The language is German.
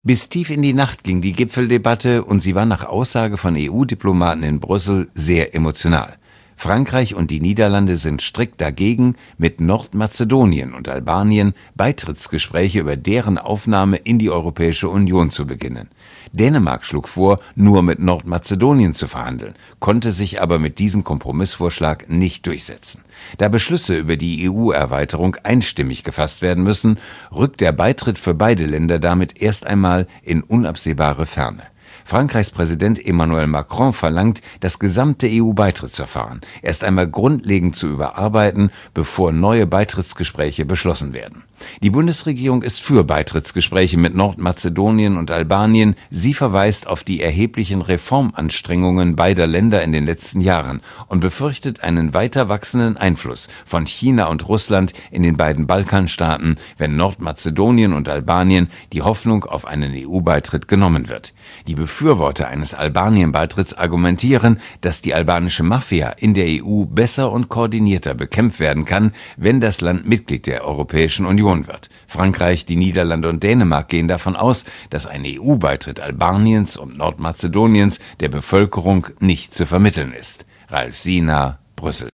Bis tief in die Nacht ging die Gipfeldebatte und sie war nach Aussage von EU-Diplomaten in Brüssel sehr emotional. Frankreich und die Niederlande sind strikt dagegen, mit Nordmazedonien und Albanien Beitrittsgespräche über deren Aufnahme in die Europäische Union zu beginnen. Dänemark schlug vor, nur mit Nordmazedonien zu verhandeln, konnte sich aber mit diesem Kompromissvorschlag nicht durchsetzen. Da Beschlüsse über die EU-Erweiterung einstimmig gefasst werden müssen, rückt der Beitritt für beide Länder damit erst einmal in unabsehbare Ferne. Frankreichs Präsident Emmanuel Macron verlangt, das gesamte EU-Beitrittsverfahren erst einmal grundlegend zu überarbeiten, bevor neue Beitrittsgespräche beschlossen werden. Die Bundesregierung ist für Beitrittsgespräche mit Nordmazedonien und Albanien. Sie verweist auf die erheblichen Reformanstrengungen beider Länder in den letzten Jahren und befürchtet einen weiter wachsenden Einfluss von China und Russland in den beiden Balkanstaaten, wenn Nordmazedonien und Albanien die Hoffnung auf einen EU-Beitritt genommen wird. Die Befürworter eines Albanien-Beitritts argumentieren, dass die albanische Mafia in der EU besser und koordinierter bekämpft werden kann, wenn das Land Mitglied der Europäischen Union wird. Frankreich, die Niederlande und Dänemark gehen davon aus, dass ein EU-Beitritt Albaniens und Nordmazedoniens der Bevölkerung nicht zu vermitteln ist. Ralf Siener, Brüssel.